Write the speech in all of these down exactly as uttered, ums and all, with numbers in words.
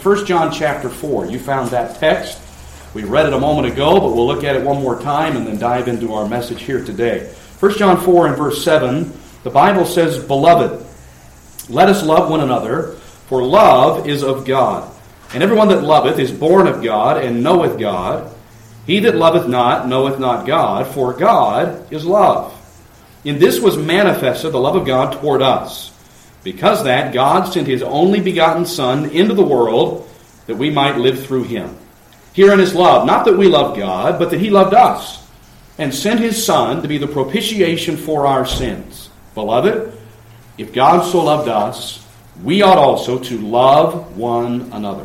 First John chapter four. You found that text. We read it a moment ago, but we'll look at it one more time and then dive into our message here today. First John four and verse seven, the Bible says, "Beloved, let us love one another, for love is of God. And everyone that loveth is born of God, and knoweth God. He that loveth not knoweth not God, for God is love. In this was manifested the love of God toward us, because that God sent His only begotten Son into the world, that we might live through Him. Herein is love, not that we loved God, but that He loved us, and sent His Son to be the propitiation for our sins. Beloved, if God so loved us, we ought also to love one another.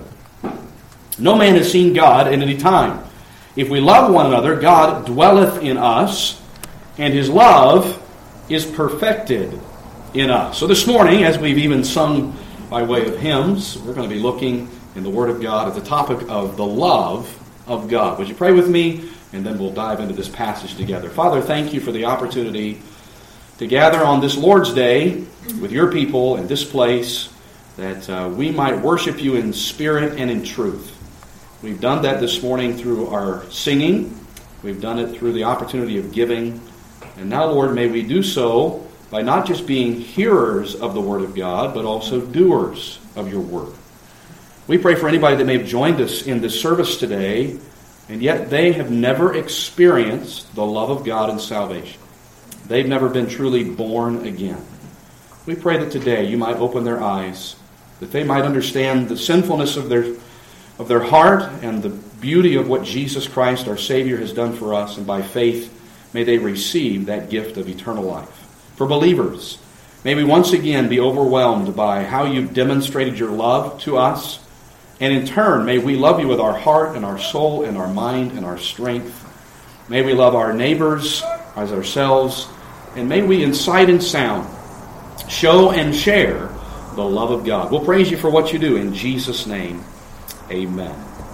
No man has seen God at any time. If we love one another, God dwelleth in us, and His love is perfected in us." So this morning, as we've even sung by way of hymns, we're going to be looking in the Word of God at the topic of the love of God. Would you pray with me? And then we'll dive into this passage together. Father, thank you for the opportunity to gather on this Lord's Day with your people in this place, that uh, we might worship you in spirit and in truth. We've done that this morning through our singing. We've done it through the opportunity of giving. And now, Lord, may we do so by not just being hearers of the Word of God, but also doers of your Word. We pray for anybody that may have joined us in this service today, and yet they have never experienced the love of God and salvation. They've never been truly born again. We pray that today you might open their eyes, that they might understand the sinfulness of their of their heart and the beauty of what Jesus Christ, our Savior, has done for us, and by faith may they receive that gift of eternal life. For believers, may we once again be overwhelmed by how you've demonstrated your love to us, and in turn, may we love you with our heart and our soul and our mind and our strength. May we love our neighbors as ourselves, and may we in sight and sound show and share the love of God. We'll praise you for what you do in Jesus' name. Amen.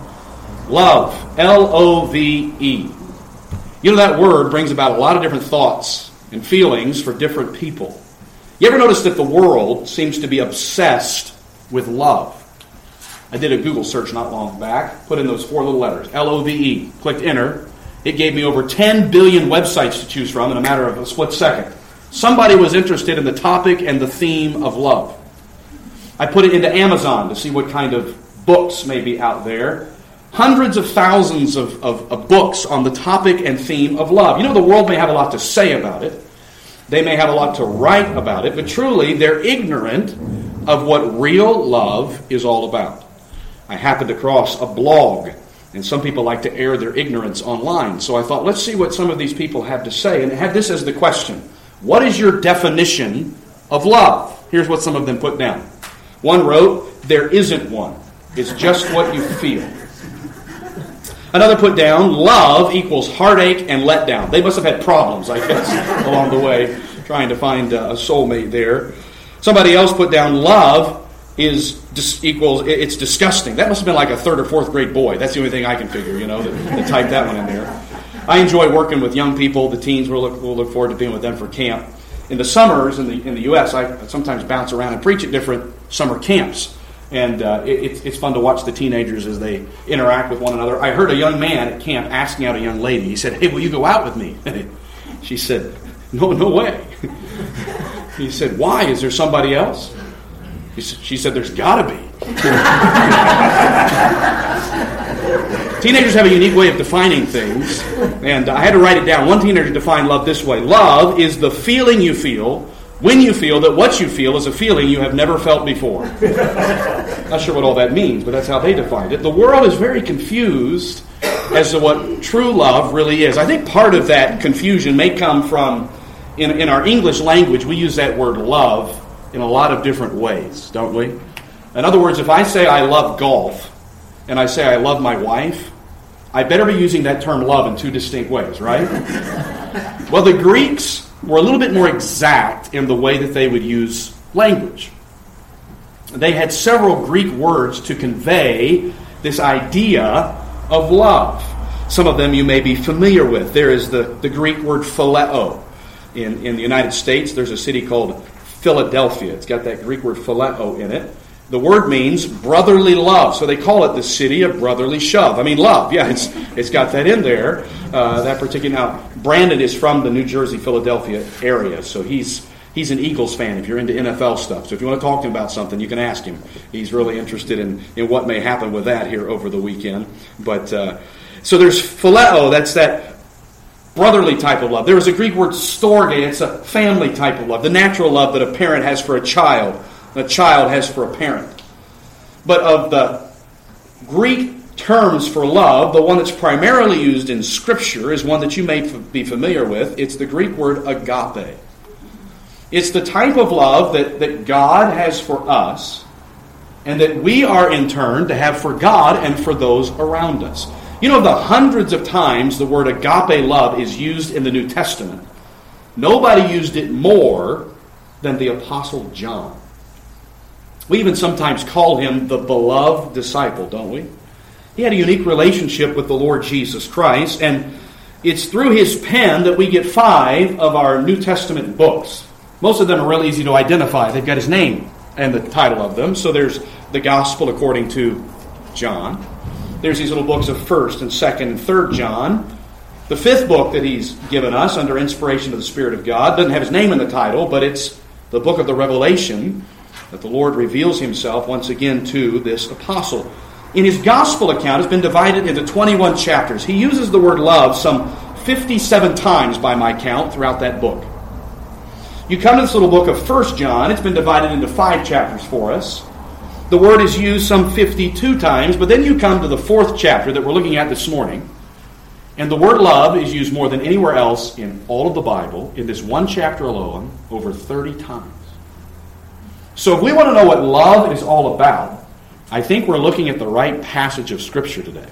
Love, L O V E. You know, that word brings about a lot of different thoughts and feelings for different people. You ever notice that the world seems to be obsessed with love? I did a Google search not long back, put in those four little letters, L O V E, clicked enter. It gave me over ten billion websites to choose from in a matter of a split second. Somebody was interested in the topic and the theme of love. I put it into Amazon to see what kind of books may be out there. Hundreds of thousands of, of, of books on the topic and theme of love. You know, the world may have a lot to say about it. They may have a lot to write about it, but truly they're ignorant of what real love is all about. I happened across a blog, and some people like to air their ignorance online. So I thought, let's see what some of these people have to say. And it had this as the question: what is your definition of love? Here's what some of them put down. One wrote, there isn't one. It's just what you feel. Another put down, love equals heartache and letdown. They must have had problems, I guess, along the way, trying to find a soulmate there. Somebody else put down, love is dis- equals, it's disgusting. That must have been like a third or fourth grade boy. That's the only thing I can figure, you know, that, that typed that one in there. I enjoy working with young people. The teens, we'll look, we'll look forward to being with them for camp. In the summers in the in the U S, I sometimes bounce around and preach at different summer camps. And uh, it, it's fun to watch the teenagers as they interact with one another. I heard a young man at camp asking out a young lady. He said, "Hey, will you go out with me?" She said, "No, no way." He said, "Why? Is there somebody else?" He said, she said, "There's got to be." Teenagers have a unique way of defining things, and I had to write it down. One teenager defined love this way: love is the feeling you feel when you feel that what you feel is a feeling you have never felt before. Not sure what all that means, but that's how they defined it. The world is very confused as to what true love really is. I think part of that confusion may come from, in, in our English language, we use that word love in a lot of different ways, don't we? In other words, if I say I love golf, and I say I love my wife, I better be using that term love in two distinct ways, right? Well, the Greeks were a little bit more exact in the way that they would use language. They had several Greek words to convey this idea of love. Some of them you may be familiar with. There is the, the Greek word phileo. In, in the United States, there's a city called Philadelphia. It's got that Greek word phileo in it. The word means brotherly love. So they call it the city of brotherly shove. I mean, love. Yeah, it's it's got that in there. Uh, that particular. Now, Brandon is from the New Jersey, Philadelphia area. So he's he's an Eagles fan if you're into N F L stuff. So if you want to talk to him about something, you can ask him. He's really interested in, in what may happen with that here over the weekend. But uh, so there's phileo. That's that brotherly type of love. There is a Greek word storge. It's a family type of love. The natural love that a parent has for a child. A child has for a parent. But of the Greek terms for love, the one that's primarily used in Scripture is one that you may f- be familiar with. It's the Greek word agape. It's the type of love that, that God has for us and that we are in turn to have for God and for those around us. You know, the hundreds of times the word agape love is used in the New Testament, nobody used it more than the Apostle John. We even sometimes call him the beloved disciple, don't we? He had a unique relationship with the Lord Jesus Christ, and it's through his pen that we get five of our New Testament books. Most of them are real easy to identify. They've got his name and the title of them. So there's the Gospel according to John. There's these little books of first and second and third John. The fifth book that he's given us under inspiration of the Spirit of God doesn't have his name in the title, but it's the book of the Revelation, that the Lord reveals himself once again to this apostle. In his gospel account, it's been divided into twenty-one chapters. He uses the word love some fifty-seven times by my count throughout that book. You come to this little book of First John, it's been divided into five chapters for us. The word is used some fifty-two times, but then you come to the fourth chapter that we're looking at this morning, and the word love is used more than anywhere else in all of the Bible, in this one chapter alone, over thirty times. So if we want to know what love is all about, I think we're looking at the right passage of Scripture today.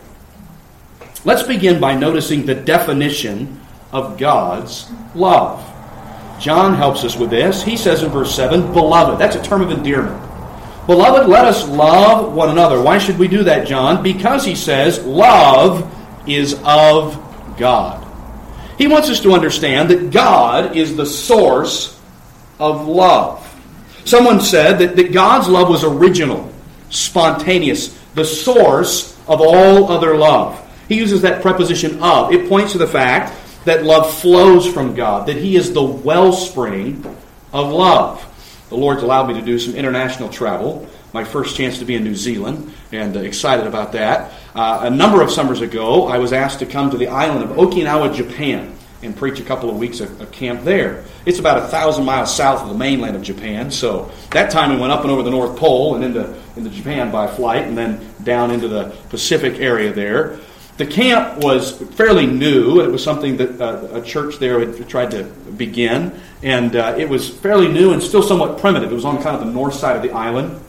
Let's begin by noticing the definition of God's love. John helps us with this. He says in verse seven, beloved. That's a term of endearment. Beloved, let us love one another. Why should we do that, John? Because he says love is of God. He wants us to understand that God is the source of love. Someone said that, that God's love was original, spontaneous, the source of all other love. He uses that preposition of. It points to the fact that love flows from God, that he is the wellspring of love. The Lord's allowed me to do some international travel. My first chance to be in New Zealand, and uh, excited about that. Uh, a number of summers ago, I was asked to come to the island of Okinawa, Japan, and preach a couple of weeks of, of camp there. It's about a thousand miles south of the mainland of Japan, so that time we went up and over the North Pole and into, into Japan by flight, and then down into the Pacific area there. The camp was fairly new. It was something that uh, a church there had tried to begin, and uh, it was fairly new and still somewhat primitive. It was on kind of the north side of the island.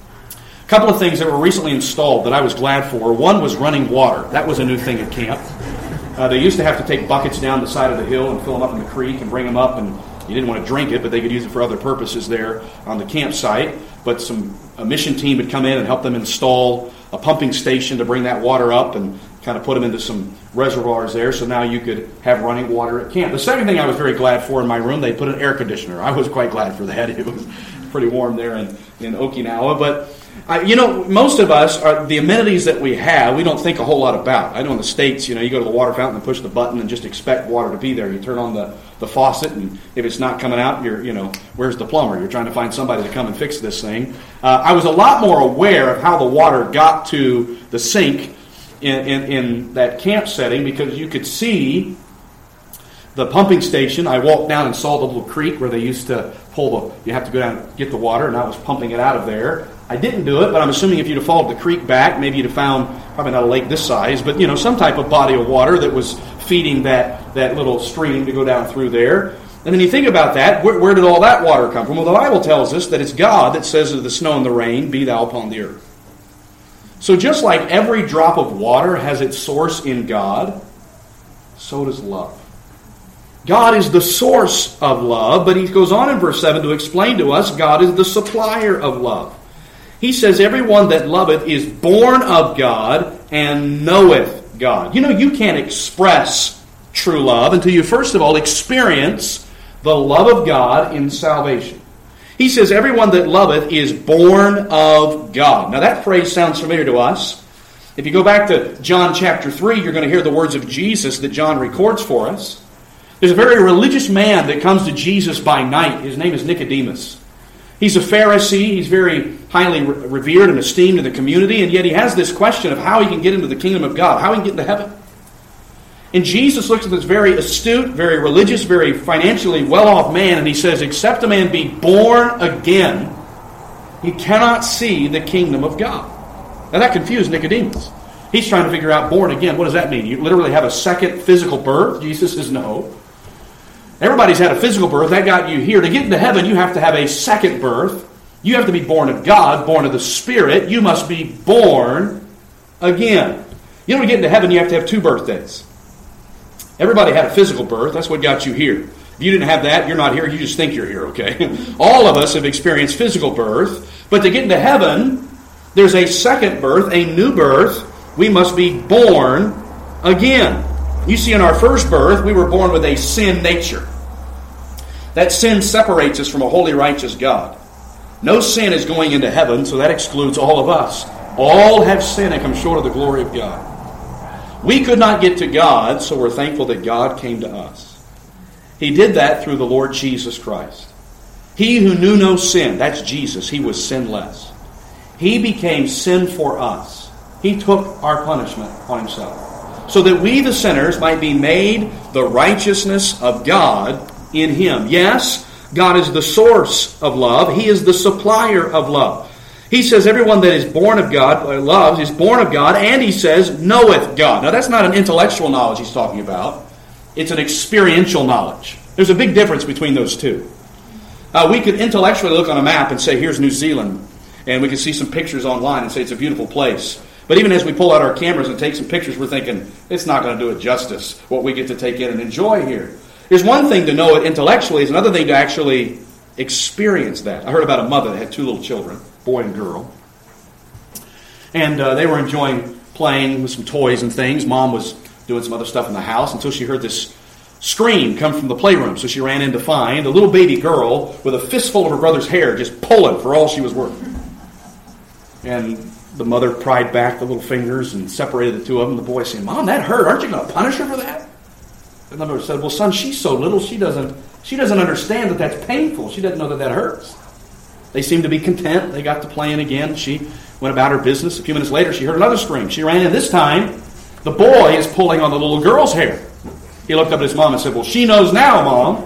A couple of things that were recently installed that I was glad for. One was running water. That was a new thing at camp. Uh, they used to have to take buckets down the side of the hill and fill them up in the creek and bring them up, and you didn't want to drink it, but they could use it for other purposes there on the campsite. But some a mission team would come in and help them install a pumping station to bring that water up and kind of put them into some reservoirs there, so now you could have running water at camp. The second thing I was very glad for in my room, they put an air conditioner. I was quite glad for that. It was pretty warm there in, in Okinawa, but I, you know, most of us, are the amenities that we have, we don't think a whole lot about. I know in the States, you know, you go to the water fountain and push the button and just expect water to be there. You turn on the, the faucet, and if it's not coming out, you're, you know, where's the plumber? You're trying to find somebody to come and fix this thing. Uh, I was a lot more aware of how the water got to the sink in, in, in that camp setting, because you could see the pumping station. I walked down and saw the little creek where they used to pull the, you have to go down and get the water, and I was pumping it out of there. I didn't do it, but I'm assuming if you'd have followed the creek back, maybe you'd have found, probably not a lake this size, but, you know, some type of body of water that was feeding that, that little stream to go down through there. And then you think about that, where, where did all that water come from? Well, the Bible tells us that it's God that says of the snow and the rain, be thou upon the earth. So just like every drop of water has its source in God, so does love. God is the source of love, but he goes on in verse seven to explain to us God is the supplier of love. He says, everyone that loveth is born of God and knoweth God. You know, you can't express true love until you first of all experience the love of God in salvation. He says, everyone that loveth is born of God. Now that phrase sounds familiar to us. If you go back to John chapter three, you're going to hear the words of Jesus that John records for us. There's a very religious man that comes to Jesus by night. His name is Nicodemus. He's a Pharisee. He's very highly revered and esteemed in the community, and yet he has this question of how he can get into the kingdom of God, how he can get into heaven. And Jesus looks at this very astute, very religious, very financially well-off man, and he says, except a man be born again, he cannot see the kingdom of God. Now that confused Nicodemus. He's trying to figure out born again. What does that mean? You literally have a second physical birth? Jesus says no. Everybody's had a physical birth. That got you here. To get into heaven, you have to have a second birth. You have to be born of God, born of the Spirit. You must be born again. You know, to get into heaven, you have to have two birthdays. Everybody had a physical birth. That's what got you here. If you didn't have that, you're not here. You just think you're here, okay? All of us have experienced physical birth. But to get into heaven, there's a second birth, a new birth. We must be born again. You see, in our first birth, we were born with a sin nature. That sin separates us from a holy, righteous God. No sin is going into heaven, so that excludes all of us. All have sinned and come short of the glory of God. We could not get to God, so we're thankful that God came to us. He did that through the Lord Jesus Christ. He who knew no sin, that's Jesus, he was sinless. He became sin for us. He took our punishment on himself, so that we, the sinners, might be made the righteousness of God in him. Yes, God is the source of love. He is the supplier of love. He says everyone that is born of God, uh, loves, is born of God, and he says knoweth God. Now that's not an intellectual knowledge he's talking about. It's an experiential knowledge. There's a big difference between those two. Uh, we could intellectually look on a map and say, here's New Zealand, and we can see some pictures online and say it's a beautiful place. But even as we pull out our cameras and take some pictures, we're thinking, it's not going to do it justice, what we get to take in and enjoy here. There's one thing to know it intellectually, it's another thing to actually experience that. I heard about a mother that had two little children, boy and girl. And uh, they were enjoying playing with some toys and things. Mom was doing some other stuff in the house until she heard this scream come from the playroom. So she ran in to find a little baby girl with a fistful of her brother's hair just pulling for all she was worth. And the mother pried back the little fingers and separated the two of them. The boy said, Mom, that hurt. Aren't you going to punish her for that? And the mother said, well, son, she's so little, she doesn't she doesn't understand that that's painful. She doesn't know that that hurts. They seemed to be content. They got to playing again. She went about her business. A few minutes later, she heard another scream. She ran in. This time, the boy is pulling on the little girl's hair. He looked up at his mom and said, well, she knows now, Mom.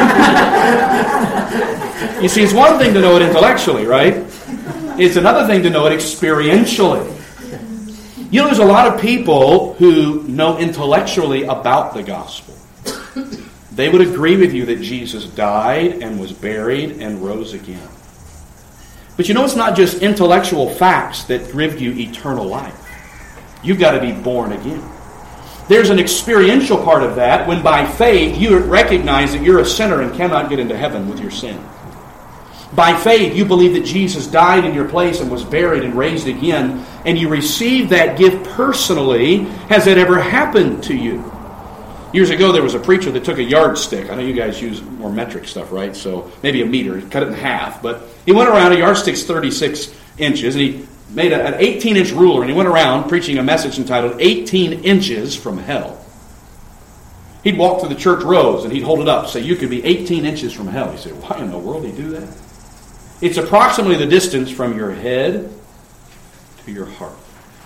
You see, it's one thing to know it intellectually, right? It's another thing to know it experientially. You know, there's a lot of people who know intellectually about the gospel. They would agree with you that Jesus died and was buried and rose again. But you know, it's not just intellectual facts that give you eternal life. You've got to be born again. There's an experiential part of that when by faith you recognize that you're a sinner and cannot get into heaven with your sin. By faith, you believe that Jesus died in your place and was buried and raised again, and you receive that gift personally. Has that ever happened to you? Years ago, there was a preacher that took a yardstick. I know you guys use more metric stuff, right? So maybe a meter. He cut it in half. But he went around, a yardstick's thirty-six inches, and he made a, an eighteen-inch ruler, and he went around preaching a message entitled eighteen inches from Hell. He'd walk through the church rows, and he'd hold it up and say, you could be eighteen inches from hell. You say, why in the world did he do that? It's approximately the distance from your head to your heart.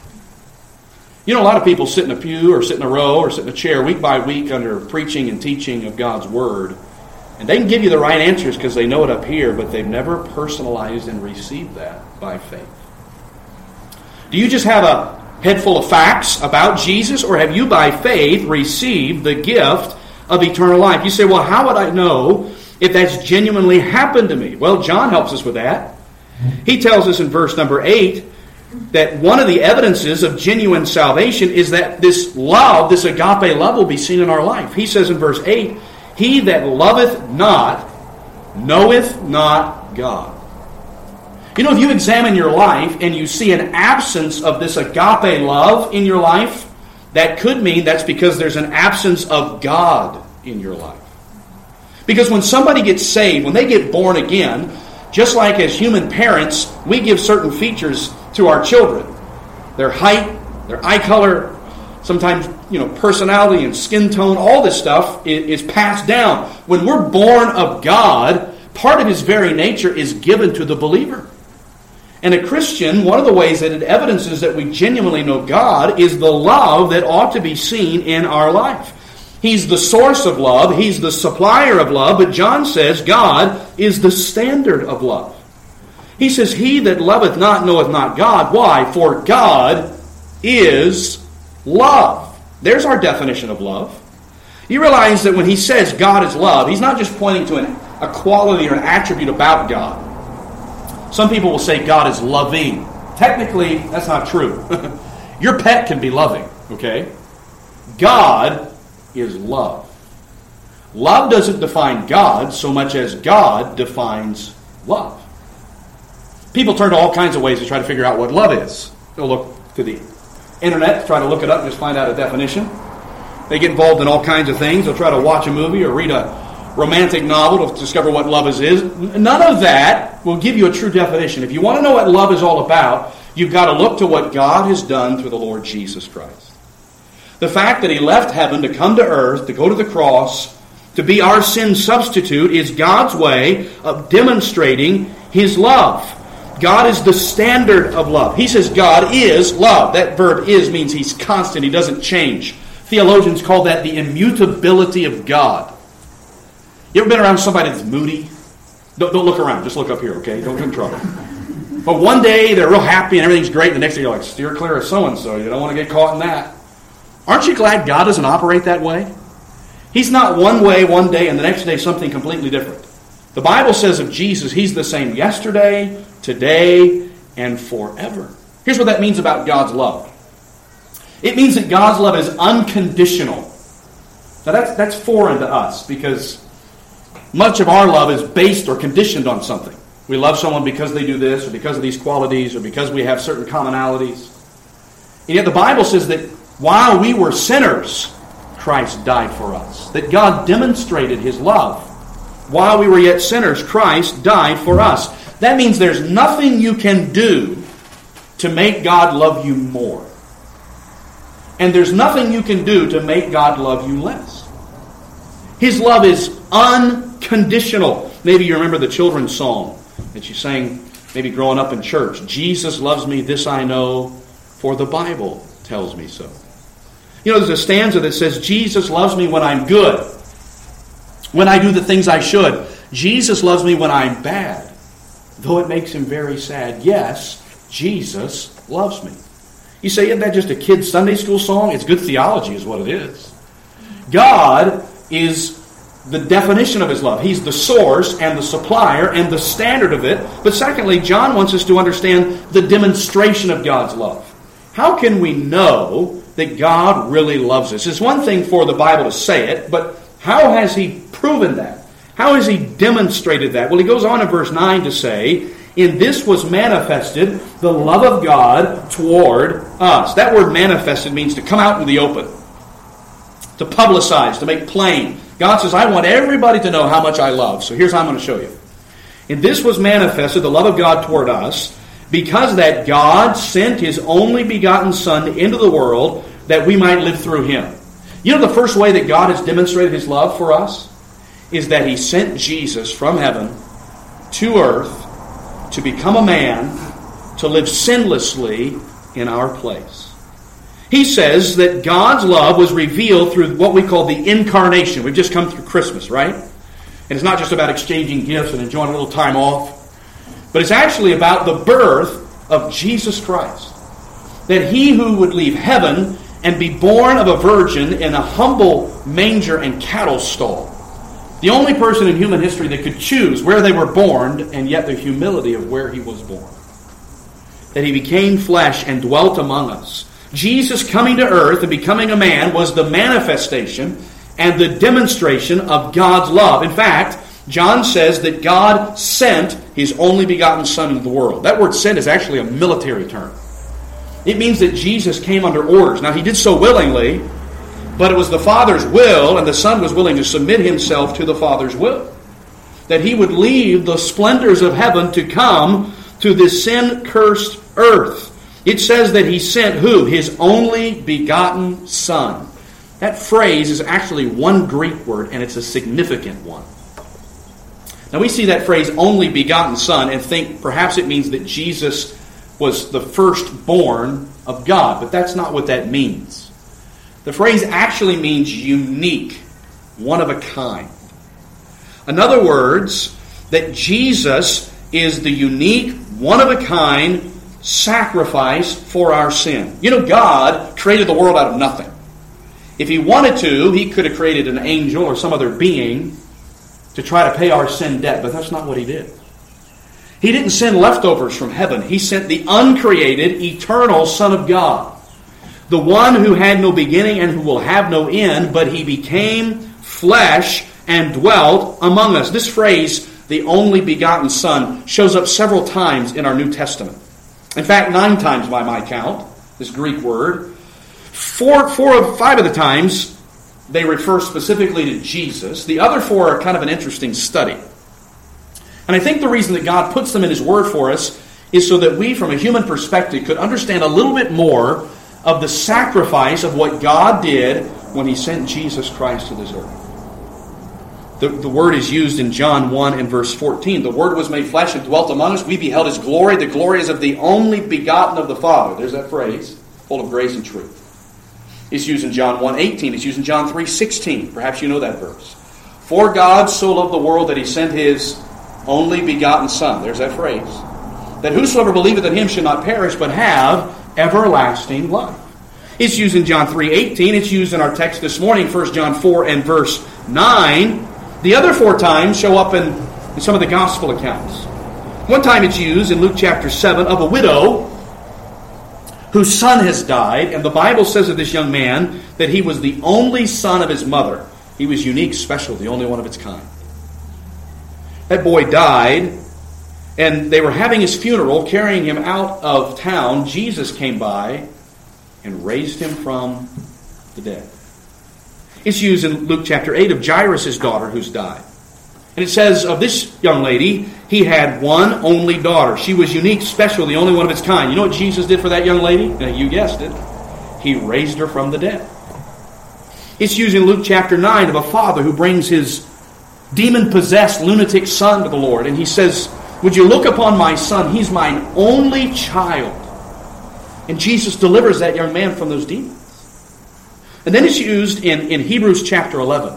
You know, a lot of people sit in a pew or sit in a row or sit in a chair week by week under preaching and teaching of God's Word. And they can give you the right answers because they know it up here, but they've never personalized and received that by faith. Do you just have a head full of facts about Jesus, or have you by faith received the gift of eternal life? You say, well, how would I know if that's genuinely happened to me? Well, John helps us with that. He tells us in verse number eight that one of the evidences of genuine salvation is that this love, this agape love, will be seen in our life. He says in verse eight, he that loveth not knoweth not God. You know, if you examine your life and you see an absence of this agape love in your life, that could mean that's because there's an absence of God in your life. Because when somebody gets saved, when they get born again, Just like as human parents, we give certain features to our children. Their height, their eye color, sometimes, you know, personality and skin tone, all this stuff is passed down. When we're born of God, part of His very nature is given to the believer. And a Christian, one of the ways that it evidences that we genuinely know God is the love that ought to be seen in our life. He's the source of love. He's the supplier of love. But John says God is the standard of love. He says, he that loveth not knoweth not God. Why? For God is love. There's our definition of love. You realize that when he says God is love, he's not just pointing to an, a quality or an attribute about God. Some people will say God is loving. Technically, that's not true. Your pet can be loving, okay? God is love. Love doesn't define God so much as God defines love. People turn to all kinds of ways to try to figure out what love is. They'll look to the internet, try to look it up and just find out a definition. They get involved in all kinds of things. They'll try to watch a movie or read a romantic novel to discover what love is. None of that will give you a true definition. If you want to know what love is all about, you've got to look to what God has done through the Lord Jesus Christ. The fact that He left heaven to come to earth, to go to the cross, to be our sin substitute is God's way of demonstrating His love. God is the standard of love. He says God is love. That verb is means He's constant. He doesn't change. Theologians call that the immutability of God. You ever been around somebody that's moody? Don't, don't look around. Just look up here, okay? Don't get in trouble. But one day they're real happy and everything's great. The next day you're like, steer clear of so-and-so. You don't want to get caught in that. Aren't you glad God doesn't operate that way? He's not one way one day and the next day something completely different. The Bible says of Jesus, He's the same yesterday, today, and forever. Here's what that means about God's love. It means that God's love is unconditional. Now that's, that's foreign to us because much of our love is based or conditioned on something. We love someone because they do this, or because of these qualities, or because we have certain commonalities. And yet the Bible says that while we were sinners, Christ died for us. That God demonstrated His love. While we were yet sinners, Christ died for us. That means there's nothing you can do to make God love you more. And there's nothing you can do to make God love you less. His love is unconditional. Maybe you remember the children's song that you sang maybe growing up in church. Jesus loves me, this I know, for the Bible tells me so. You know, there's a stanza that says, Jesus loves me when I'm good, when I do the things I should. Jesus loves me when I'm bad, though it makes Him very sad. Yes, Jesus loves me. You say, isn't that just a kid's Sunday school song? It's good theology is what it is. God is the definition of His love. He's the source and the supplier and the standard of it. But secondly, John wants us to understand the demonstration of God's love. How can we know that God really loves us? It's one thing for the Bible to say it, but how has He proven that? How has He demonstrated that? Well, he goes on in verse nine to say, in this was manifested the love of God toward us. That word manifested means to come out in the open, to publicize, to make plain. God says, I want everybody to know how much I love. So here's how I'm going to show you. In this was manifested the love of God toward us, because that God sent His only begotten Son into the world that we might live through Him. You know the first way that God has demonstrated His love for us is that He sent Jesus from heaven to earth to become a man, to live sinlessly in our place. He says that God's love was revealed through what we call the incarnation. We've just come through Christmas, right? And it's not just about exchanging gifts and enjoying a little time off, but it's actually about the birth of Jesus Christ. That He who would leave heaven and be born of a virgin in a humble manger and cattle stall. The only person in human history that could choose where they were born and yet the humility of where He was born. That He became flesh and dwelt among us. Jesus coming to earth and becoming a man was the manifestation and the demonstration of God's love. In fact, John says that God sent His only begotten Son into the world. That word sent is actually a military term. It means that Jesus came under orders. Now, He did so willingly, but it was the Father's will, and the Son was willing to submit Himself to the Father's will. that he would leave the splendors of heaven to come to this sin-cursed earth. It says that he sent who? His only begotten Son. That phrase is actually one Greek word, and it's a significant one. Now we see that phrase, only begotten Son, and think perhaps it means that Jesus was the firstborn of God, but that's not what that means. The phrase actually means unique, one of a kind. In other words, that Jesus is the unique, one of a kind sacrifice for our sin. You know, God created the world out of nothing. If he wanted to, he could have created an angel or some other being to try to pay our sin debt, but that's not what he did. He didn't send leftovers from heaven. He sent the uncreated, eternal Son of God, the one who had no beginning and who will have no end, but he became flesh and dwelt among us. This phrase, the only begotten Son, shows up several times in our New Testament. In fact, nine times by my count, this Greek word. Four, four of five of the times, they refer specifically to Jesus. The other four are kind of an interesting study. And I think the reason that God puts them in His Word for us is so that we, from a human perspective, could understand a little bit more of the sacrifice of what God did when He sent Jesus Christ to this earth. The, the word is used in John one and verse fourteen. The Word was made flesh and dwelt among us. We beheld His glory. The glory is of the only begotten of the Father. There's that phrase, full of grace and truth. It's used in John one eighteen. It's used in John three sixteen. Perhaps you know that verse. For God so loved the world that He sent His only begotten Son. There's that phrase. That whosoever believeth in Him should not perish, but have everlasting life. It's used in John three eighteen. It's used in our text this morning, First John four and verse nine. The other four times show up in, in some of the gospel accounts. One time it's used in Luke chapter seven of a widow whose son has died, and the Bible says of this young man that he was the only son of his mother. He was unique, special, the only one of its kind. That boy died, and they were having his funeral, carrying him out of town. Jesus came by and raised him from the dead. It's used in Luke chapter eight of Jairus' daughter who's died. And it says of this young lady, he had one only daughter. She was unique, special, the only one of its kind. You know what Jesus did for that young lady? Now, you guessed it. He raised her from the dead. It's used in Luke chapter nine of a father who brings his demon-possessed lunatic son to the Lord. And he says, would you look upon my son? He's mine only child. And Jesus delivers that young man from those demons. And then it's used in, in Hebrews chapter eleven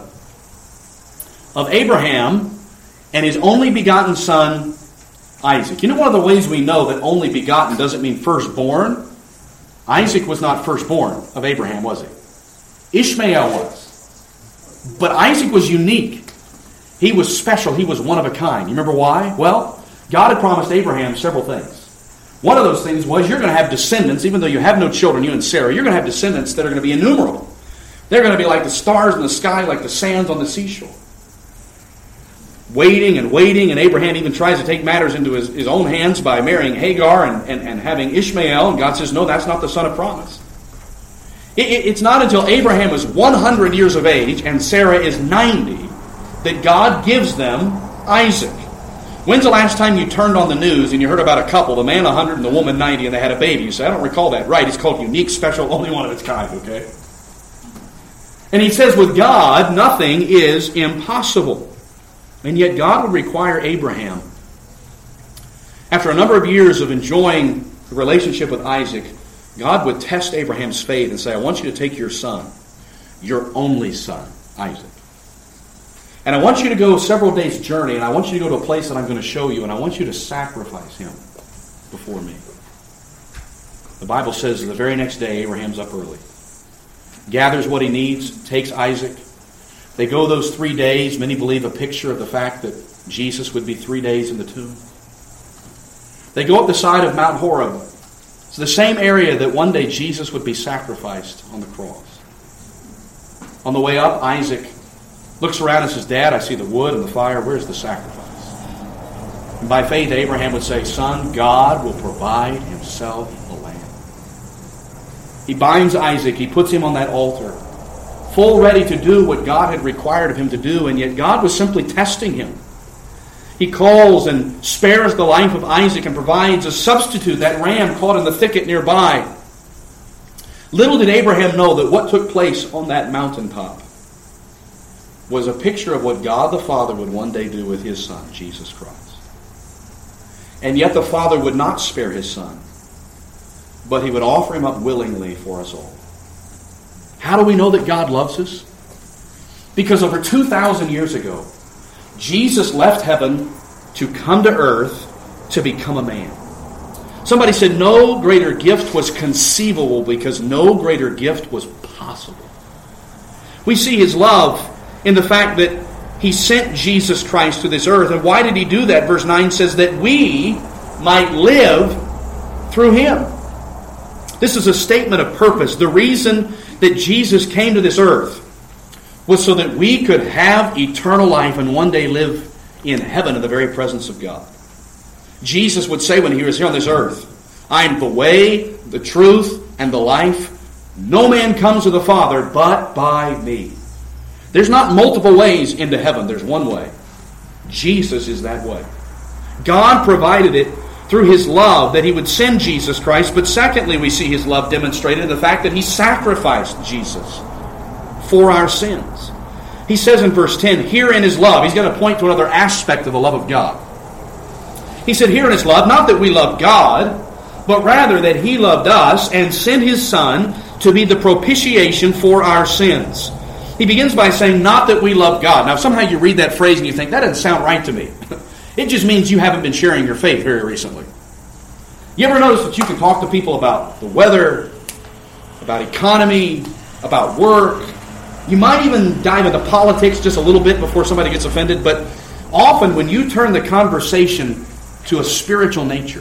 of Abraham and his only begotten son, Isaac. You know one of the ways we know that only begotten doesn't mean firstborn? Isaac was not firstborn of Abraham, was he? Ishmael was. But Isaac was unique. He was special. He was one of a kind. You remember why? Well, God had promised Abraham several things. One of those things was you're going to have descendants, even though you have no children, you and Sarah, you're going to have descendants that are going to be innumerable. They're going to be like the stars in the sky, like the sands on the seashore. Waiting and waiting, and Abraham even tries to take matters into his, his own hands by marrying Hagar and, and, and having Ishmael, and God says, no, that's not the son of promise. It, it, it's not until Abraham is one hundred years of age and Sarah is ninety that God gives them Isaac. When's the last time you turned on the news and you heard about a couple, the man one hundred and the woman ninety, and they had a baby? You say, I don't recall that. Right, it's called unique, special, only one of its kind, okay? And he says with God, nothing is impossible. And yet God would require Abraham, after a number of years of enjoying the relationship with Isaac, God would test Abraham's faith and say, I want you to take your son, your only son, Isaac. And I want you to go several days' journey, and I want you to go to a place that I'm going to show you, and I want you to sacrifice him before me. The Bible says the very next day, Abraham's up early, gathers what he needs, takes Isaac. They go those three days, many believe a picture of the fact that Jesus would be three days in the tomb. They go up the side of Mount Horeb. It's the same area that one day Jesus would be sacrificed on the cross. On the way up, Isaac looks around and says, Dad, I see the wood and the fire. Where's the sacrifice? And by faith, Abraham would say, Son, God will provide himself a lamb. He binds Isaac. He puts him on that altar, full ready to do what God had required of him to do, and yet God was simply testing him. He calls and spares the life of Isaac and provides a substitute, that ram caught in the thicket nearby. Little did Abraham know that what took place on that mountaintop was a picture of what God the Father would one day do with His Son, Jesus Christ. And yet the Father would not spare His Son, but He would offer Him up willingly for us all. How do we know that God loves us? Because over two thousand years ago, Jesus left heaven to come to earth to become a man. Somebody said no greater gift was conceivable because no greater gift was possible. We see His love in the fact that He sent Jesus Christ to this earth. And why did He do that? Verse nine says that we might live through Him. This is a statement of purpose. The reason that Jesus came to this earth was so that we could have eternal life and one day live in heaven in the very presence of God. Jesus would say when He was here on this earth, I am the way, the truth, and the life. No man comes to the Father but by me. There's not multiple ways into heaven. There's one way. Jesus is that way. God provided it through His love that He would send Jesus Christ. But secondly, we see His love demonstrated in the fact that He sacrificed Jesus for our sins. He says in verse ten, herein is love. He's going to point to another aspect of the love of God. He said, herein is love, not that we love God, but rather that He loved us and sent His Son to be the propitiation for our sins. He begins by saying, not that we love God. Now, somehow you read that phrase and you think, that doesn't sound right to me. It just means you haven't been sharing your faith very recently. You ever notice that you can talk to people about the weather, about economy, about work? You might even dive into politics just a little bit before somebody gets offended, but often when you turn the conversation to a spiritual nature,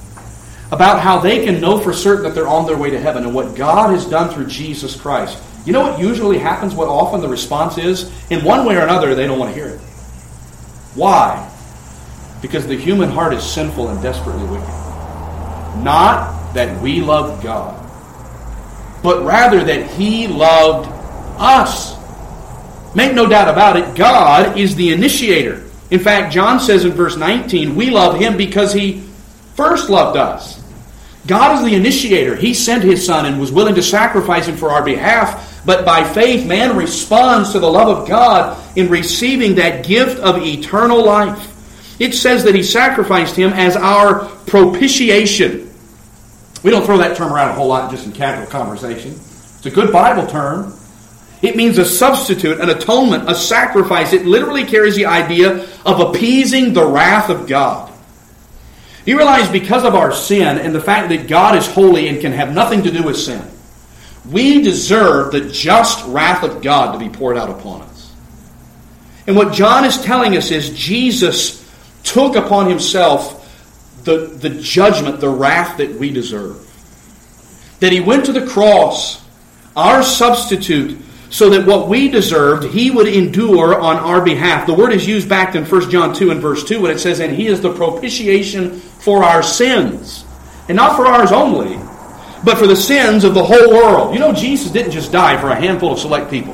about how they can know for certain that they're on their way to heaven and what God has done through Jesus Christ, you know what usually happens, what often the response is? In one way or another, they don't want to hear it. Why? Because the human heart is sinful and desperately wicked. Not that we love God, but rather that He loved us. Make no doubt about it, God is the initiator. In fact, John says in verse nineteen, we love Him because He first loved us. God is the initiator. He sent His Son and was willing to sacrifice Him for our behalf. But by faith, man responds to the love of God in receiving that gift of eternal life. It says that He sacrificed Him as our propitiation. We don't throw that term around a whole lot just in casual conversation. It's a good Bible term. It means a substitute, an atonement, a sacrifice. It literally carries the idea of appeasing the wrath of God. You realize because of our sin and the fact that God is holy and can have nothing to do with sin, we deserve the just wrath of God to be poured out upon us. And what John is telling us is Jesus took upon Himself the, the judgment, the wrath that we deserve. That He went to the cross, our substitute, so that what we deserved, He would endure on our behalf. The word is used back in First John two and verse two when it says, and He is the propitiation for our sins. And not for ours only, but for the sins of the whole world. You know, Jesus didn't just die for a handful of select people.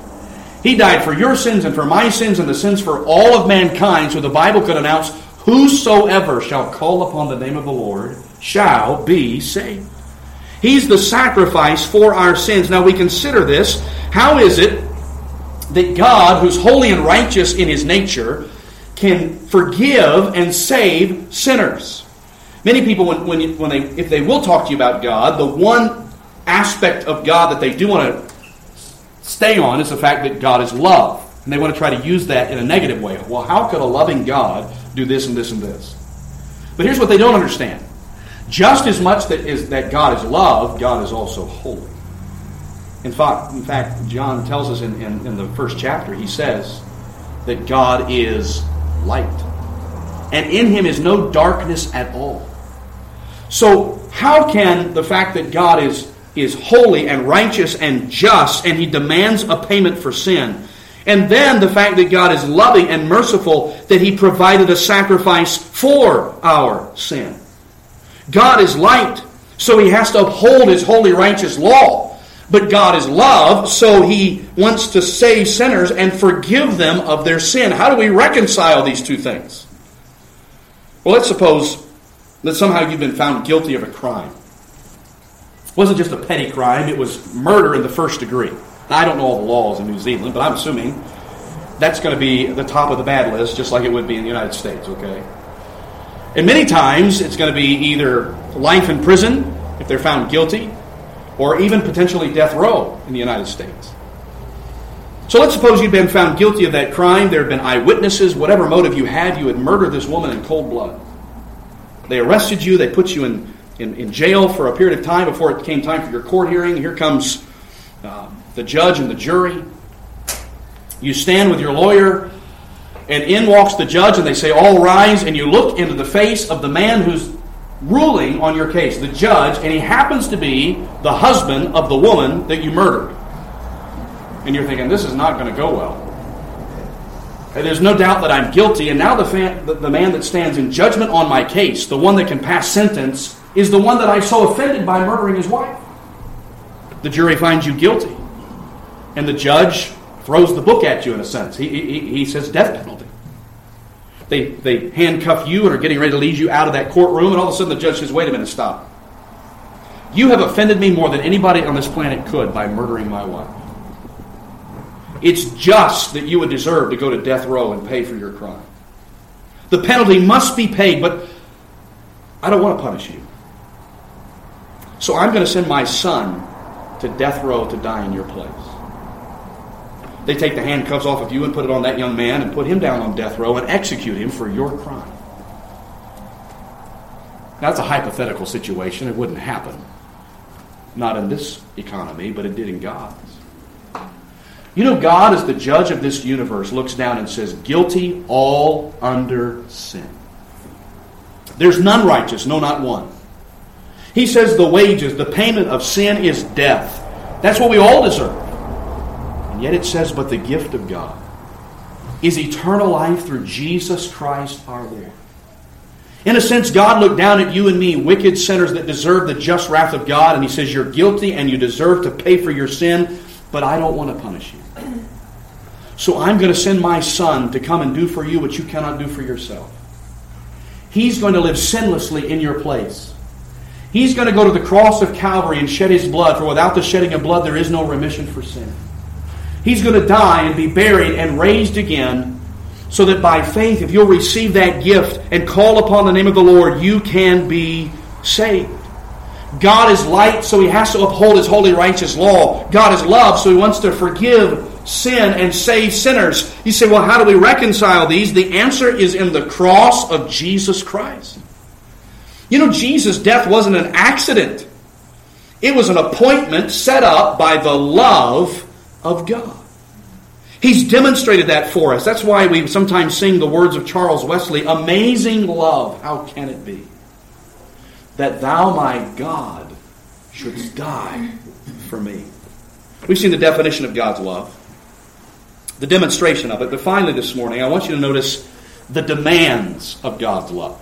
He died for your sins and for my sins and the sins for all of mankind, so the Bible could announce, whosoever shall call upon the name of the Lord shall be saved. He's the sacrifice for our sins. Now we consider this. How is it that God, who's holy and righteous in His nature, can forgive and save sinners? Many people, when, when, you, when they, if they will talk to you about God, the one aspect of God that they do want to stay on is the fact that God is love. And they want to try to use that in a negative way. Well, how could a loving God do this and this and this? But here's what they don't understand. Just as much that is that God is love, God is also holy. In fact, in fact John tells us in, in, in the first chapter, he says that God is light. And in Him is no darkness at all. So how can the fact that God is, is holy and righteous and just, and He demands a payment for sin, and then the fact that God is loving and merciful, that He provided a sacrifice for our sin? God is light, so He has to uphold His holy, righteous law. But God is love, so He wants to save sinners and forgive them of their sin. How do we reconcile these two things? Well, let's suppose that somehow you've been found guilty of a crime. It wasn't just a petty crime, it was murder in the first degree. Now, I don't know all the laws in New Zealand, but I'm assuming that's going to be at the top of the bad list, just like it would be in the United States, okay? And many times, it's going to be either life in prison, if they're found guilty, or even potentially death row in the United States. So let's suppose you'd been found guilty of that crime. There had been eyewitnesses. Whatever motive you had, you had murdered this woman in cold blood. They arrested you. They put you in, in, in jail for a period of time before it came time for your court hearing. Here comes uh, the judge and the jury. You stand with your lawyer, and in walks the judge, and they say, all rise, and you look into the face of the man who's ruling on your case, the judge, and he happens to be the husband of the woman that you murdered. And you're thinking, this is not going to go well. And there's no doubt that I'm guilty, and now the, fan, the, the man that stands in judgment on my case, the one that can pass sentence, is the one that I so offended by murdering his wife. The jury finds you guilty, and the judge throws the book at you in a sense. He, he, he says death penalty. They, they handcuff you and are getting ready to lead you out of that courtroom, and all of a sudden the judge says, wait a minute, stop. You have offended me more than anybody on this planet could by murdering my wife. It's just that you would deserve to go to death row and pay for your crime. The penalty must be paid, but I don't want to punish you. So I'm going to send my son to death row to die in your place. They take the handcuffs off of you and put it on that young man and put him down on death row and execute him for your crime. That's a hypothetical situation. It wouldn't happen. Not in this economy, but it did in God's. You know, God, as the judge of this universe, looks down and says, guilty all under sin. There's none righteous, no, not one. He says the wages, the payment of sin is death. That's what we all deserve. And yet it says, but the gift of God is eternal life through Jesus Christ our Lord. In a sense, God looked down at you and me, wicked sinners that deserve the just wrath of God, and He says, you're guilty and you deserve to pay for your sin, but I don't want to punish you. So I'm going to send my son to come and do for you what you cannot do for yourself. He's going to live sinlessly in your place. He's going to go to the cross of Calvary and shed His blood, for without the shedding of blood there is no remission for sin. He's going to die and be buried and raised again, so that by faith, if you'll receive that gift and call upon the name of the Lord, you can be saved. God is light, so He has to uphold His holy, righteous law. God is love, so He wants to forgive sin and save sinners. You say, well, how do we reconcile these? The answer is in the cross of Jesus Christ. You know, Jesus' death wasn't an accident. It was an appointment set up by the love of God. He's demonstrated that for us. That's why we sometimes sing the words of Charles Wesley, amazing love, how can it be that thou, my God, shouldst die for me? We've seen the definition of God's love, the demonstration of it, but finally this morning I want you to notice the demands of God's love.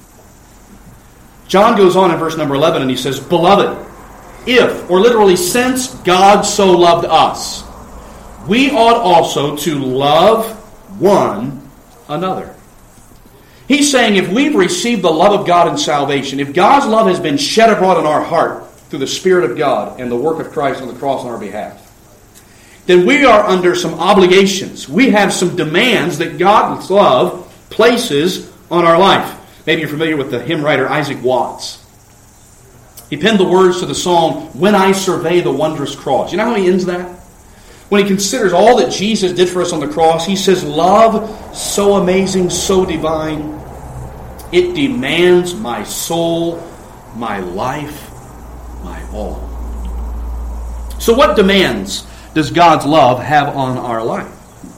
John goes on in verse number eleven and he says, beloved, if, or literally since God so loved us, we ought also to love one another. He's saying if we've received the love of God in salvation, if God's love has been shed abroad in our heart through the Spirit of God and the work of Christ on the cross on our behalf, then we are under some obligations. We have some demands that God's love places on our life. Maybe you're familiar with the hymn writer Isaac Watts. He penned the words to the song, When I Survey the Wondrous Cross. You know how he ends that? When he considers all that Jesus did for us on the cross, he says, love so amazing, so divine, it demands my soul, my life, my all. So what demands does God's love have on our life?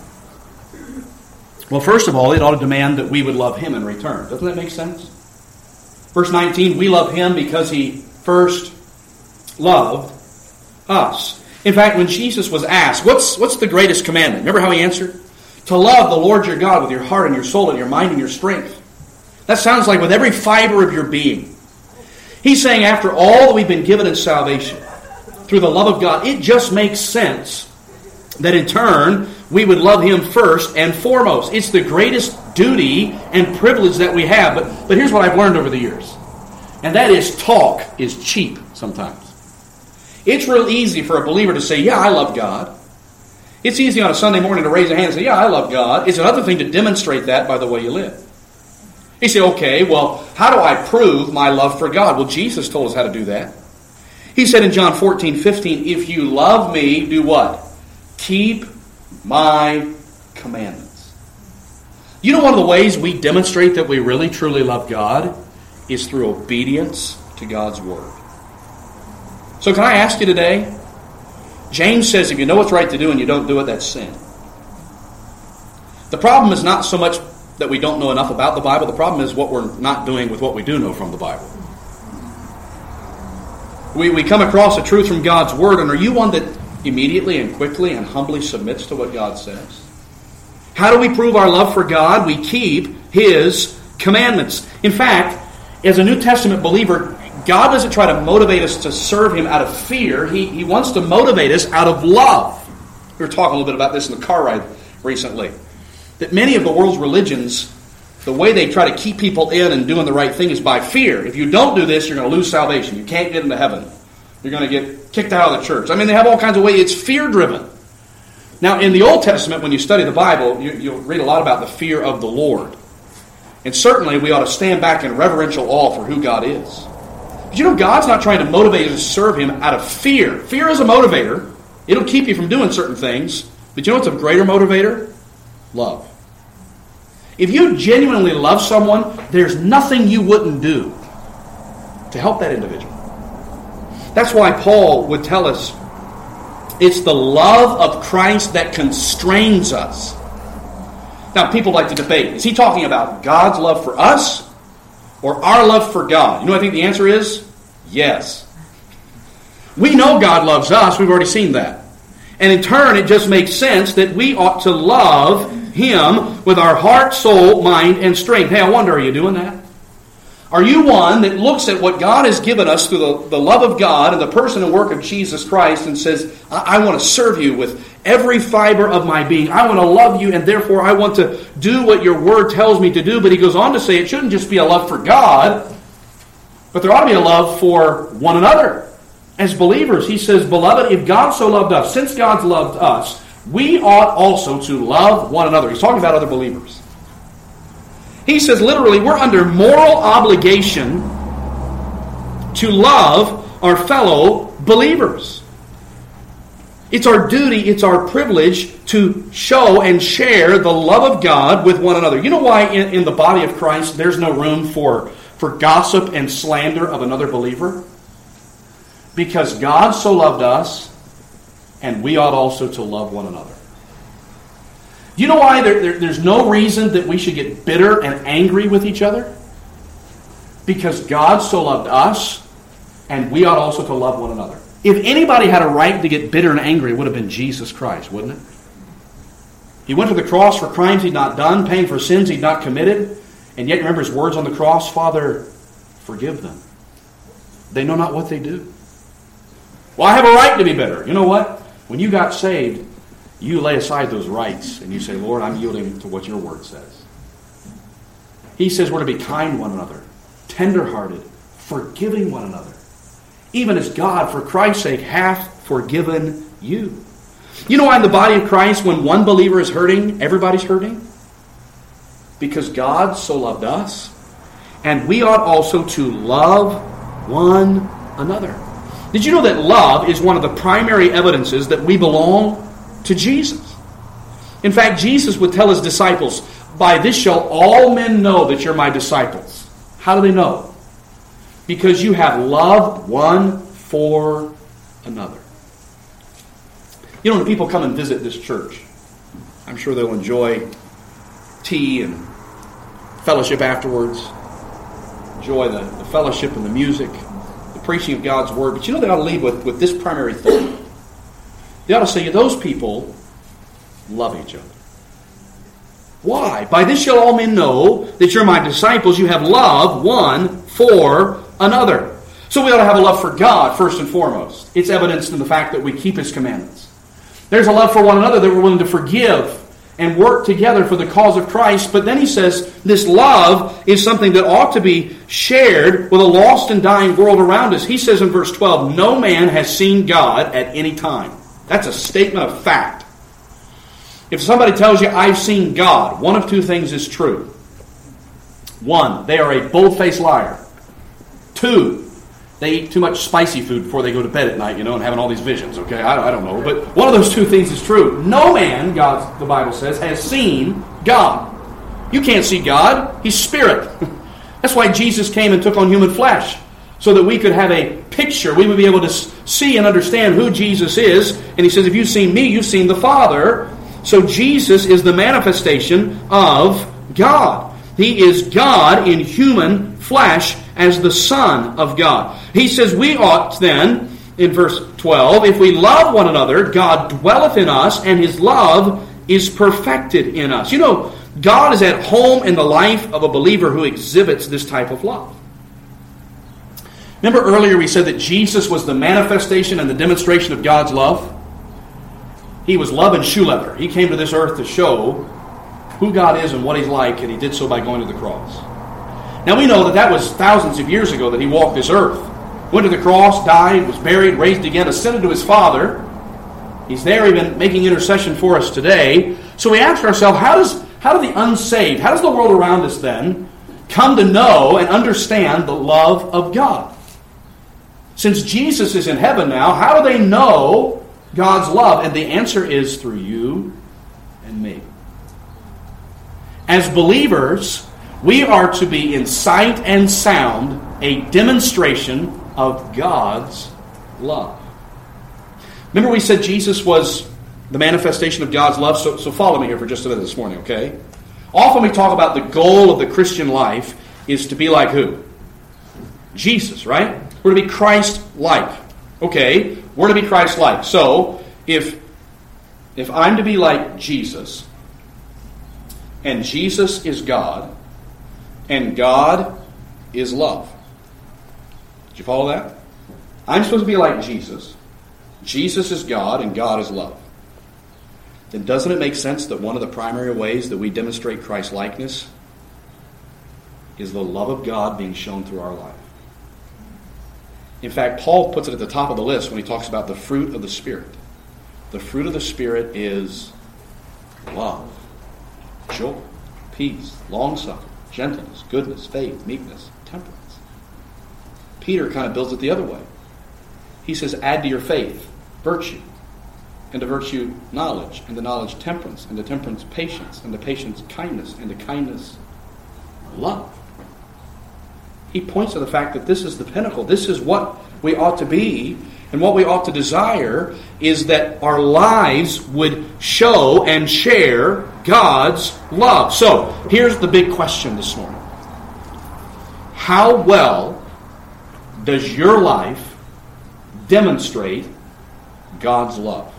Well, first of all, it ought to demand that we would love Him in return. Doesn't that make sense? Verse nineteen, we love Him because He first loved us. In fact, when Jesus was asked, what's, what's the greatest commandment? Remember how He answered? To love the Lord your God with your heart and your soul and your mind and your strength. That sounds like with every fiber of your being. He's saying after all that we've been given in salvation, through the love of God, it just makes sense that in turn, we would love Him first and foremost. It's the greatest duty and privilege that we have. But, but here's what I've learned over the years. And that is talk is cheap sometimes. It's real easy for a believer to say, yeah, I love God. It's easy on a Sunday morning to raise a hand and say, yeah, I love God. It's another thing to demonstrate that by the way you live. You say, okay, well, how do I prove my love for God? Well, Jesus told us how to do that. He said in John fourteen fifteen, if you love me, do what? Keep my commandments. You know one of the ways we demonstrate that we really truly love God is through obedience to God's Word. So can I ask you today? James says if you know what's right to do and you don't do it, that's sin. The problem is not so much that we don't know enough about the Bible. The problem is what we're not doing with what we do know from the Bible. We, we come across a truth from God's Word, and are you one that immediately and quickly and humbly submits to what God says? How do we prove our love for God? We keep His commandments. In fact, as a New Testament believer, God doesn't try to motivate us to serve Him out of fear. He, he wants to motivate us out of love. We were talking a little bit about this in the car ride recently. That many of the world's religions, the way they try to keep people in and doing the right thing is by fear. If you don't do this, you're going to lose salvation. You can't get into heaven. You're going to get kicked out of the church. I mean, they have all kinds of ways. It's fear-driven. Now, in the Old Testament, when you study the Bible, you, you'll read a lot about the fear of the Lord. And certainly, we ought to stand back in reverential awe for who God is. But you know, God's not trying to motivate us to serve Him out of fear. Fear is a motivator. It'll keep you from doing certain things. But you know what's a greater motivator? Love. If you genuinely love someone, there's nothing you wouldn't do to help that individual. That's why Paul would tell us it's the love of Christ that constrains us. Now, people like to debate. Is he talking about God's love for us or our love for God? You know what I think the answer is? Yes. We know God loves us. We've already seen that. And in turn, it just makes sense that we ought to love Him with our heart, soul, mind, and strength. Hey, I wonder, are you doing that? Are you one that looks at what God has given us through the, the love of God and the person and work of Jesus Christ and says, I, I want to serve you with every fiber of my being. I want to love you, and therefore I want to do what your word tells me to do. But he goes on to say it shouldn't just be a love for God, but there ought to be a love for one another. As believers, he says, beloved, if God so loved us, since God's loved us, we ought also to love one another. He's talking about other believers. He says literally, we're under moral obligation to love our fellow believers. It's our duty, it's our privilege to show and share the love of God with one another. You know why in, in the body of Christ there's no room for, for gossip and slander of another believer? Because God so loved us, and we ought also to love one another. You know why there, there, there's no reason that we should get bitter and angry with each other? Because God so loved us, and we ought also to love one another. If anybody had a right to get bitter and angry, it would have been Jesus Christ, wouldn't it? He went to the cross for crimes he'd not done, paying for sins he'd not committed, and yet remember his words on the cross, Father, forgive them. They know not what they do. Well, I have a right to be bitter. You know what? When you got saved, you lay aside those rights and you say, Lord, I'm yielding to what your word says. He says we're to be kind to one another, tender-hearted, forgiving one another, even as God, for Christ's sake, hath forgiven you. You know why in the body of Christ, when one believer is hurting, everybody's hurting? Because God so loved us, and we ought also to love one another. Did you know that love is one of the primary evidences that we belong to Jesus? In fact, Jesus would tell his disciples, by this shall all men know that you're my disciples. How do they know? Because you have loved one for another. You know, when people come and visit this church, I'm sure they'll enjoy tea and fellowship afterwards, enjoy the, the fellowship and the music, the preaching of God's Word. But you know they ought to leave with, with this primary thought. They ought to say, those people love each other. Why? By this shall all men know that you're my disciples. You have love one for another. So we ought to have a love for God first and foremost. It's evidenced in the fact that we keep His commandments. There's a love for one another that we're willing to forgive and work together for the cause of Christ. But then he says this love is something that ought to be shared with a lost and dying world around us. He says in verse twelve, no man has seen God at any time. That's a statement of fact. If somebody tells you, I've seen God, one of two things is true. One, they are a bold-faced liar. Two, they eat too much spicy food before they go to bed at night, you know, and having all these visions, okay? I, I don't know. But one of those two things is true. No man, God, the Bible says, has seen God. You can't see God. He's spirit. That's why Jesus came and took on human flesh, so that we could have a picture. We would be able to see and understand who Jesus is. And he says, if you've seen me, you've seen the Father. So Jesus is the manifestation of God. He is God in human flesh as the Son of God. He says we ought then, in verse twelve, if we love one another, God dwelleth in us, and His love is perfected in us. You know, God is at home in the life of a believer who exhibits this type of love. Remember earlier we said that Jesus was the manifestation and the demonstration of God's love? He was love and shoe leather. He came to this earth to show who God is and what He's like, and He did so by going to the cross. Now we know that that was thousands of years ago that He walked this earth. Went to the cross, died, was buried, raised again, ascended to His Father. He's there even making intercession for us today. So we ask ourselves, how does how do the unsaved, how does the world around us then come to know and understand the love of God? Since Jesus is in heaven now, how do they know God's love? And the answer is through you and me. As believers, we are to be in sight and sound a demonstration of God's love. Remember we said Jesus was the manifestation of God's love? So, so follow me here for just a minute this morning, okay? Often we talk about the goal of the Christian life is to be like who? Jesus, right? We're to be Christ-like. Okay, we're to be Christ-like. So, if, if I'm to be like Jesus, and Jesus is God, and God is love. Did you follow that? I'm supposed to be like Jesus. Jesus is God, and God is love. Then doesn't it make sense that one of the primary ways that we demonstrate Christ-likeness is the love of God being shown through our life? In fact, Paul puts it at the top of the list when he talks about the fruit of the Spirit. The fruit of the Spirit is love, joy, peace, long-suffering, gentleness, goodness, faith, meekness, temperance. Peter kind of builds it the other way. He says, add to your faith virtue, and to virtue knowledge, and to knowledge temperance, and to temperance patience, and to patience kindness, and to kindness love. He points to the fact that this is the pinnacle. This is what we ought to be, and what we ought to desire is that our lives would show and share God's love. So, here's the big question this morning. How well does your life demonstrate God's love?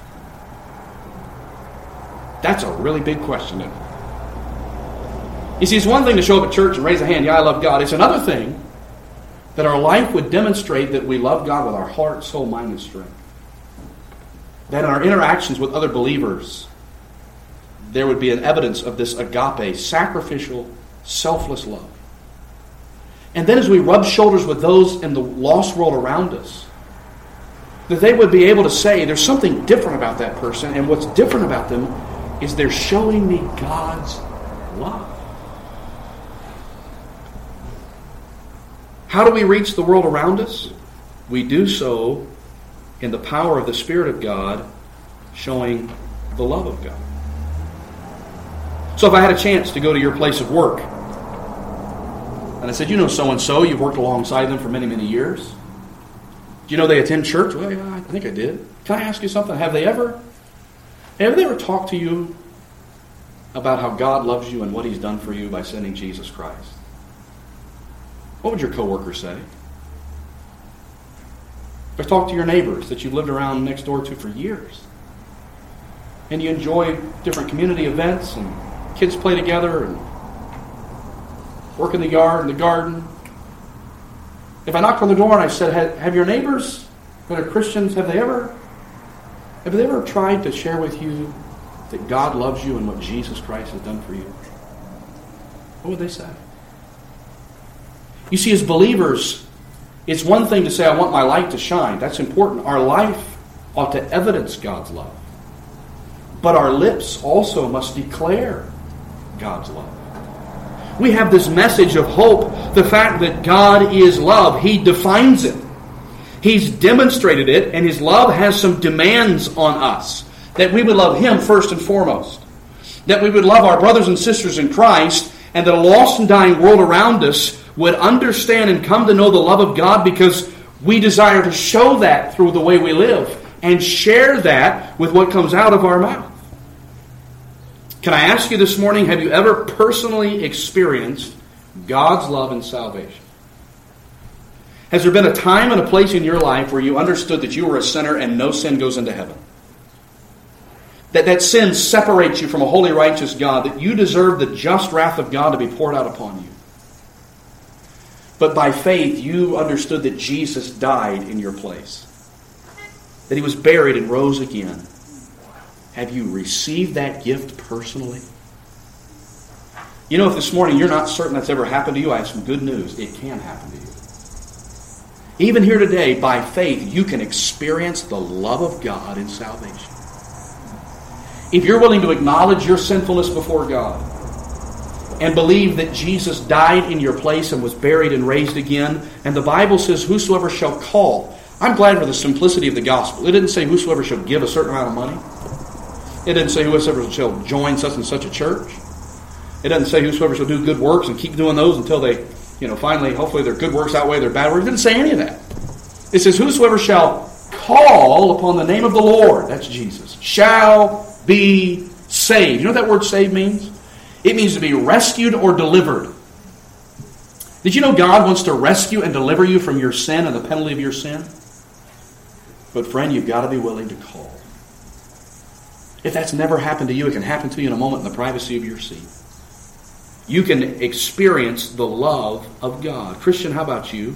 That's a really big question, isn't it? You see, it's one thing to show up at church and raise a hand, yeah, I love God. It's another thing that our life would demonstrate that we love God with our heart, soul, mind, and strength. That in our interactions with other believers, there would be an evidence of this agape, sacrificial, selfless love. And then as we rub shoulders with those in the lost world around us, that they would be able to say, there's something different about that person, and what's different about them is they're showing me God's love. How do we reach the world around us? We do so in the power of the Spirit of God showing the love of God. So if I had a chance to go to your place of work, and I said, you know so-and-so, you've worked alongside them for many, many years. Do you know they attend church? Well, yeah, I think I did. Can I ask you something? Have they ever, have they ever talked to you about how God loves you and what He's done for you by sending Jesus Christ? What would your coworker say? Or talk to your neighbors that you've lived around next door to for years, and you enjoy different community events, and kids play together, and work in the yard and the garden. If I knocked on the door and I said, have your neighbors that are Christians, have they ever have they ever tried to share with you that God loves you and what Jesus Christ has done for you? What would they say? You see, as believers, it's one thing to say, I want my light to shine. That's important. Our life ought to evidence God's love. But our lips also must declare God's love. We have this message of hope, the fact that God is love. He defines it. He's demonstrated it, and His love has some demands on us. That we would love Him first and foremost. That we would love our brothers and sisters in Christ, and that a lost and dying world around us would understand and come to know the love of God, because we desire to show that through the way we live and share that with what comes out of our mouth. Can I ask you this morning, have you ever personally experienced God's love and salvation? Has there been a time and a place in your life where you understood that you were a sinner and no sin goes into heaven? That that sin separates you from a holy, righteous God, that you deserve the just wrath of God to be poured out upon you. But by faith, you understood that Jesus died in your place. That He was buried and rose again. Have you received that gift personally? You know, if this morning you're not certain that's ever happened to you, I have some good news. It can happen to you. Even here today, by faith, you can experience the love of God in salvation. If you're willing to acknowledge your sinfulness before God and believe that Jesus died in your place and was buried and raised again, and the Bible says, whosoever shall call. I'm glad for the simplicity of the gospel. It didn't say whosoever shall give a certain amount of money. It didn't say whosoever shall join such and such a church. It doesn't say whosoever shall do good works and keep doing those until they, you know, finally, hopefully their good works outweigh their bad works. It didn't say any of that. It says whosoever shall call upon the name of the Lord, that's Jesus, shall be saved. You know what that word saved means? It means to be rescued or delivered. Did you know God wants to rescue and deliver you from your sin and the penalty of your sin? But friend, you've got to be willing to call. If that's never happened to you, it can happen to you in a moment in the privacy of your seat. You can experience the love of God. Christian, how about you?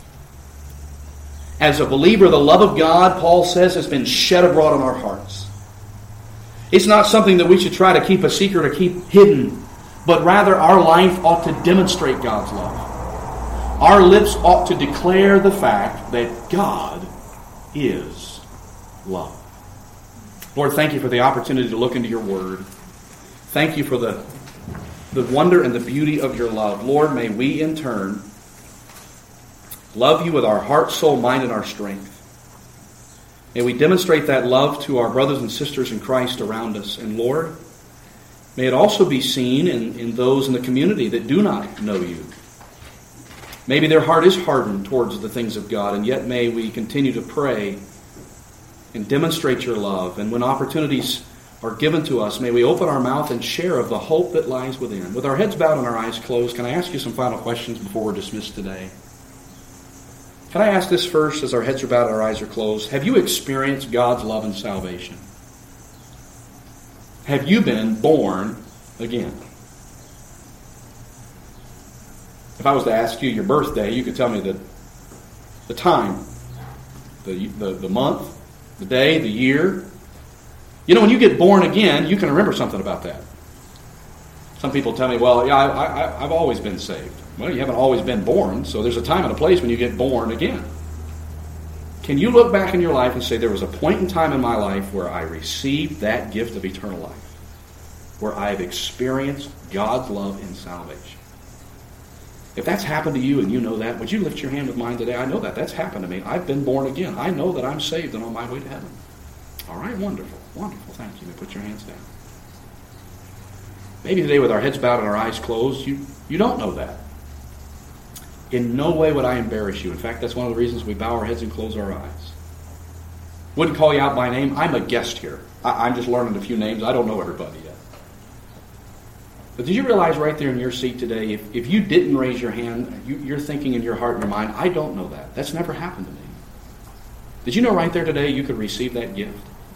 As a believer, the love of God, Paul says, has been shed abroad in our hearts. It's not something that we should try to keep a secret or keep hidden, but rather our life ought to demonstrate God's love. Our lips ought to declare the fact that God is love. Lord, thank you for the opportunity to look into your word. Thank you for the, the wonder and the beauty of your love. Lord, may we in turn love you with our heart, soul, mind, and our strength. May we demonstrate that love to our brothers and sisters in Christ around us. And Lord, may it also be seen in, in those in the community that do not know you. Maybe their heart is hardened towards the things of God, and yet may we continue to pray and demonstrate your love. And when opportunities are given to us, may we open our mouth and share of the hope that lies within. With our heads bowed and our eyes closed, can I ask you some final questions before we're dismissed today? Can I ask this first as our heads are bowed and our eyes are closed? Have you experienced God's love and salvation? Have you been born again? If I was to ask you your birthday, you could tell me the, the time, the, the, the month, the day, the year. You know, when you get born again, you can remember something about that. Some people tell me, well, yeah, I, I, I've always been saved. Well, you haven't always been born, so there's a time and a place when you get born again. Can you look back in your life and say, there was a point in time in my life where I received that gift of eternal life, where I've experienced God's love and salvation? If that's happened to you and you know that, would you lift your hand with mine today? I know that. That's happened to me. I've been born again. I know that I'm saved and on my way to heaven. All right, wonderful. Wonderful. Thank you. Put your hands down. Maybe today with our heads bowed and our eyes closed, you, you don't know that. In no way would I embarrass you. In fact, that's one of the reasons we bow our heads and close our eyes. Wouldn't call you out by name. I'm a guest here. I, I'm just learning a few names. I don't know everybody yet. But did you realize right there in your seat today, if, if you didn't raise your hand, you, you're thinking in your heart and your mind, I don't know that. That's never happened to me. Did you know right there today you could receive that gift?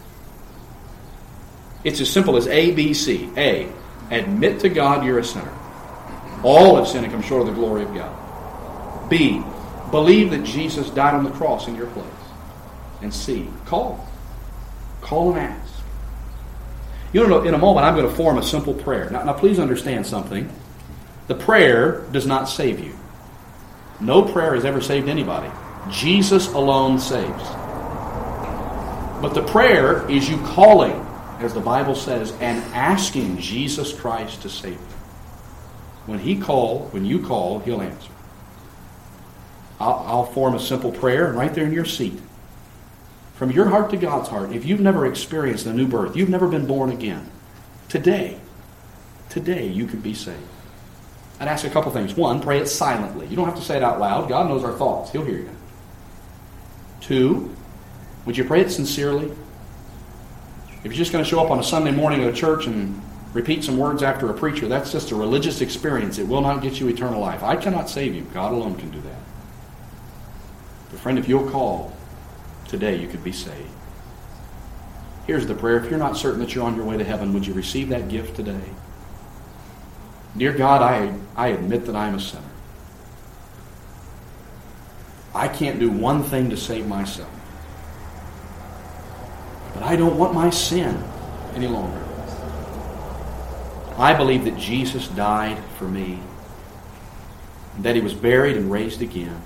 It's as simple as A, B, C. A, admit to God you're a sinner. All have sinned and come short of the glory of God. B, believe that Jesus died on the cross in your place. And C, call. Call and ask. You know, in a moment, I'm going to form a simple prayer. Now, now, please understand something. The prayer does not save you. No prayer has ever saved anybody. Jesus alone saves. But the prayer is you calling, as the Bible says, and asking Jesus Christ to save you. When He call, when you call, He'll answer. I'll, I'll form a simple prayer right there in your seat. From your heart to God's heart, if you've never experienced a new birth, you've never been born again, today, today you could be saved. I'd ask a couple things. One, pray it silently. You don't have to say it out loud. God knows our thoughts. He'll hear you. Two, would you pray it sincerely? If you're just going to show up on a Sunday morning at a church and repeat some words after a preacher, that's just a religious experience. It will not get you eternal life. I cannot save you. God alone can do that. But friend, if you'll call, today you could be saved. Here's the prayer. If you're not certain that you're on your way to heaven, would you receive that gift today? Dear God, I, I admit that I'm a sinner. I can't do one thing to save myself. But I don't want my sin any longer. I believe that Jesus died for me, and that He was buried and raised again.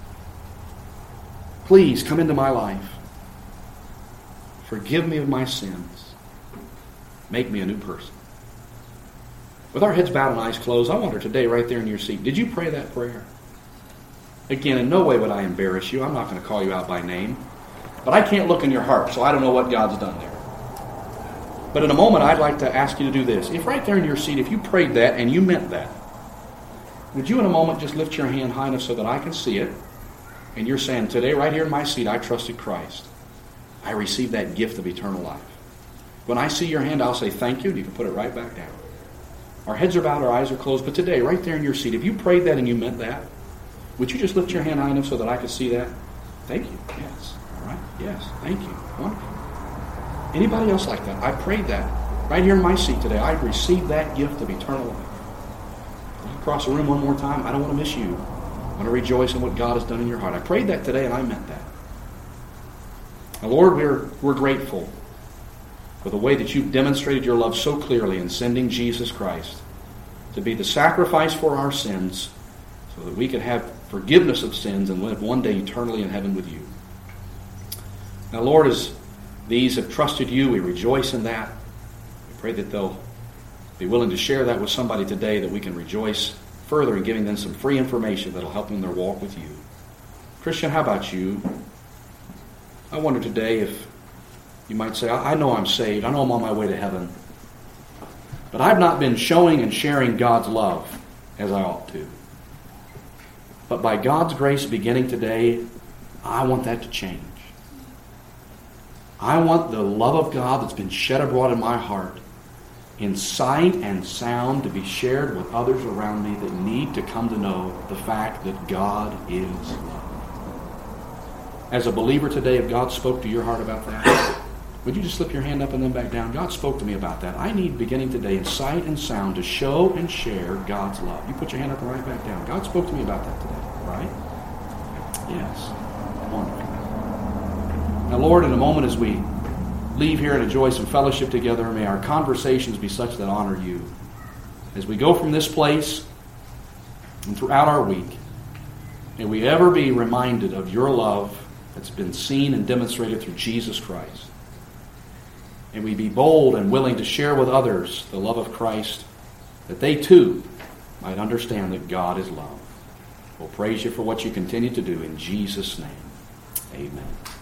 Please come into my life. Forgive me of my sins. Make me a new person. With our heads bowed and eyes closed, I wonder today, right there in your seat, did you pray that prayer? Again, in no way would I embarrass you. I'm not going to call you out by name. But I can't look in your heart, so I don't know what God's done there. But in a moment, I'd like to ask you to do this. If right there in your seat, if you prayed that and you meant that, would you in a moment just lift your hand high enough so that I can see it? And you're saying, today, right here in my seat, I trusted Christ. I received that gift of eternal life. When I see your hand, I'll say thank you, and you can put it right back down. Our heads are bowed, our eyes are closed, but today, right there in your seat, if you prayed that and you meant that, would you just lift your hand high enough so that I could see that? Thank you. Yes. All right. Yes. Thank you. Wonderful. Anybody else like that? I prayed that right here in my seat today. I received that gift of eternal life. Look across the room one more time. I don't want to miss you. I want to rejoice in what God has done in your heart. I prayed that today and I meant that. Now, Lord, we're, we're grateful for the way that you've demonstrated your love so clearly in sending Jesus Christ to be the sacrifice for our sins so that we could have forgiveness of sins and live one day eternally in heaven with you. Now, Lord, as these have trusted you, we rejoice in that. We pray that they'll be willing to share that with somebody today, that we can rejoice further in giving them some free information that will help them in their walk with you. Christian, how about you? I wonder today if you might say, I know I'm saved. I know I'm on my way to heaven. But I've not been showing and sharing God's love as I ought to. But by God's grace beginning today, I want that to change. I want the love of God that's been shed abroad in my heart, in sight and sound, to be shared with others around me that need to come to know the fact that God is love. As a believer today, if God spoke to your heart about that, would you just slip your hand up and then back down? God spoke to me about that. I need, beginning today, in sight and sound, to show and share God's love. You put your hand up and right back down. God spoke to me about that today, right? Yes. Wonderful. Now, Lord, in a moment as we leave here and enjoy some fellowship together, may our conversations be such that honor you. As we go from this place and throughout our week, may we ever be reminded of your love that's been seen and demonstrated through Jesus Christ. And we be bold and willing to share with others the love of Christ, that they too might understand that God is love. We'll praise you for what you continue to do in Jesus' name. Amen.